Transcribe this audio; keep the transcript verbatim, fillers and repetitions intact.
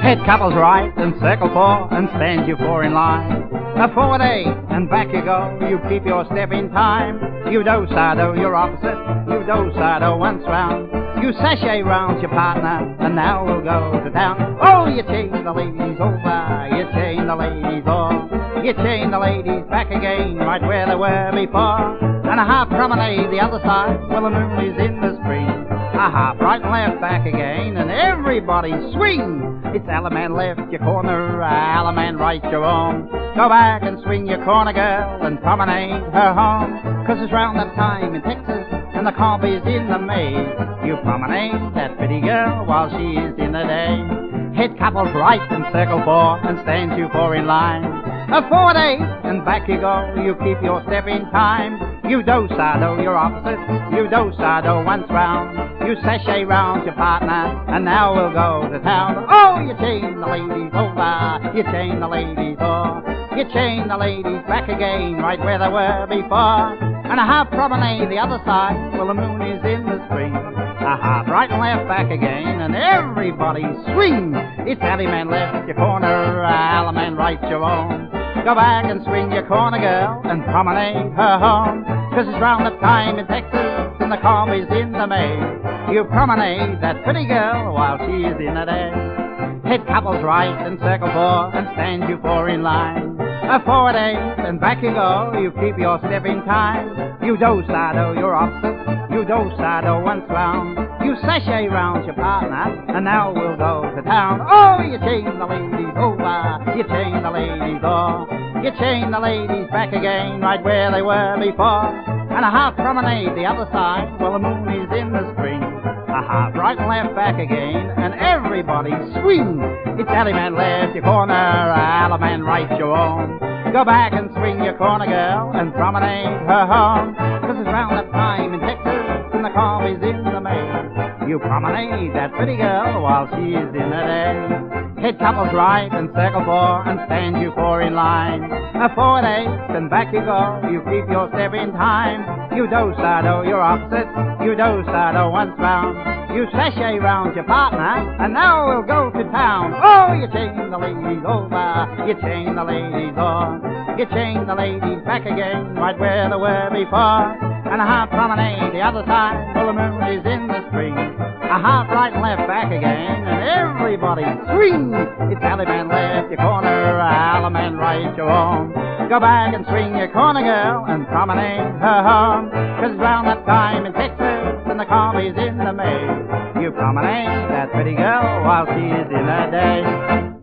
Head couples right and circle four and stand you four in line. A forward eight and back you go, you keep your step in time. You do-sa-do your opposite, you do-sa-do once round. You sashay round your partner, and now we'll go to town. Oh, you chain the ladies over, you chain the ladies all. You chain the ladies back again, right where they were before. And a half promenade the other side, well the moon is in the spring. A half right and left back again, and everybody swing. It's Alaman left your corner, Alaman right your own. Go back and swing your corner girl and promenade her home. Cause it's round that time in Texas and the comp is in the May. You promenade that pretty girl while she is in the day. Head couples right and circle four and stand you four in line. A forward eight and back you go, you keep your step in time. You do-sa-do your opposite, you do-sa-do once round. You sashay round your partner, and now we'll go to town. Oh, you chain the ladies over, you chain the ladies o'er. You chain the ladies back again, right where they were before. And a half promenade the other side, well the moon is in the spring. A half right and left back again, and everybody swing. It's Alaman left your corner, Alaman right your own. Go back and swing your corner girl and promenade her home. Cause it's round up time in Texas and the calm is in the May. You promenade that pretty girl while she is in the day. Head couples right and circle four and stand you four in line. A forward eight and back you go, you keep your step in time. You do-sa-do your opposite, you do-sa-do once round. You sashay round your partner, and now we'll go to town. Oh, you chain the ladies over, you chain the ladies o'er. You chain the ladies back again, right where they were before. And a half promenade the other side, well the moon is in the spring. A half right and left back again, and everybody swing. It's Alaman left your corner, Alaman right your own. Go back and swing your corner girl and promenade her home. Cause it's round that time in Texas and the calm is in the May. You promenade that pretty girl while she is in the day. Head couples right and circle four and stand you four in line. A forward eight and back you go, you keep your step in time. You do-sa-do your opposite, you do-sa-do once round. You sashay round your partner, and now we'll go to town. Oh, you chain the ladies over, you chain the ladies o'er. You chain the ladies back again, right where they were before. And a half promenade the other side, well the moon is in the spring. A half right and left back again, and everybody swing. It's Alaman left your corner, Alaman right your own. Go back and swing your corner girl and promenade her home. Cause it's round that time in Texas and the calm is in the May. You promenade that pretty girl while she is in her day.